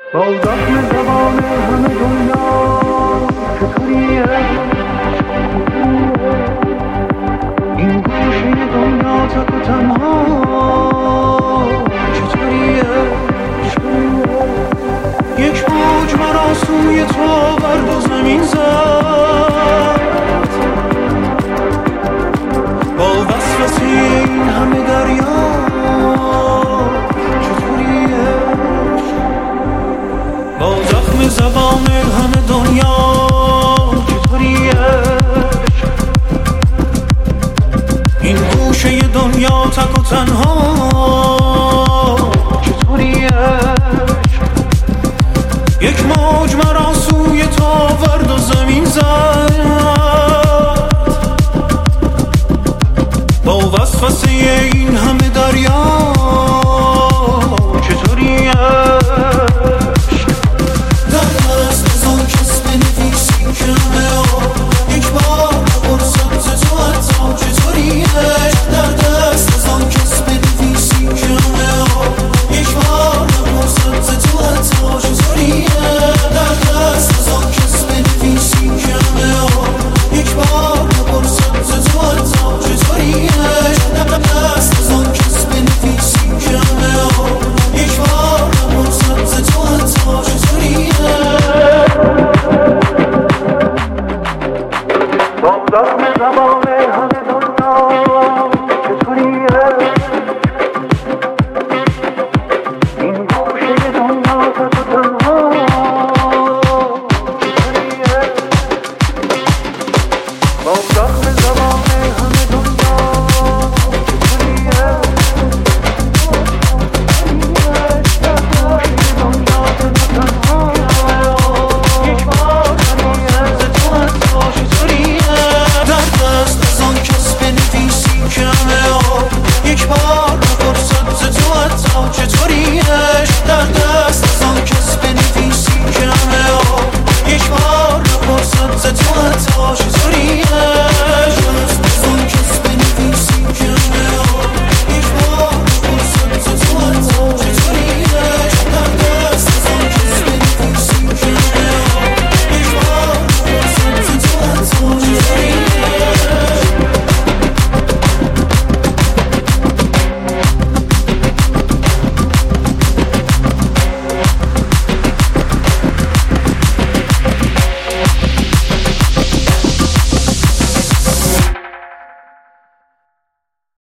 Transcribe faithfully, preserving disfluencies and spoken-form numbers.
با زخم زبان همه دنیا چطوریه این گوشه دنیا تک و تنها چطوریه یک موج مرا سوی تو برد و زمین زد با وسوسه این همه دریا چطوریه با زخم زبان همه دنیا چطوریه این گوشه دنیا تک و تنها چطوریه یک موج مرا سوی تو ورد و زمین زد با وسوسه این همه دریا چطوریه